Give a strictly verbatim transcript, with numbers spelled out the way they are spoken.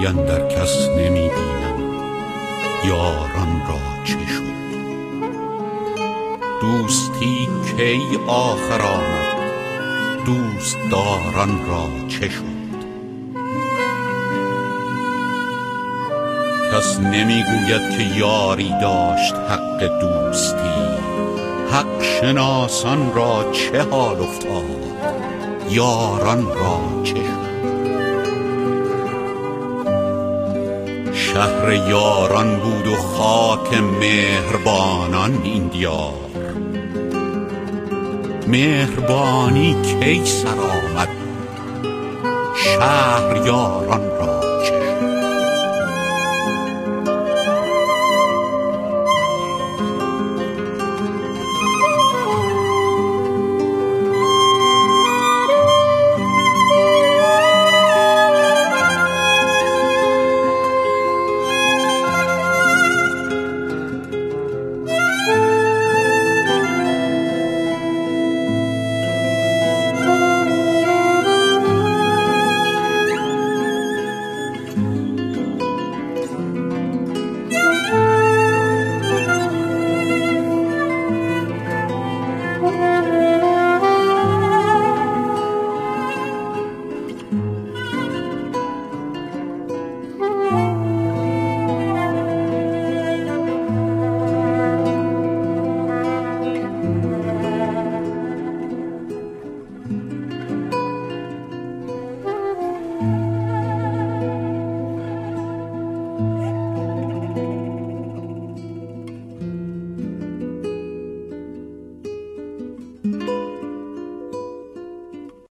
دوستی اندر کس نمی بینم، یاران را چه شد؟ دوستی کی آخر آمد، دوست داران را چه شد؟ کس نمی گوید که یاری داشت حق دوستی، حق شناسان را چه حال افتاد، یاران را چه شد؟ شهر یاران بود و خاک مهربانان این دیار، مهربانی کی سر آمد، شهر یاران را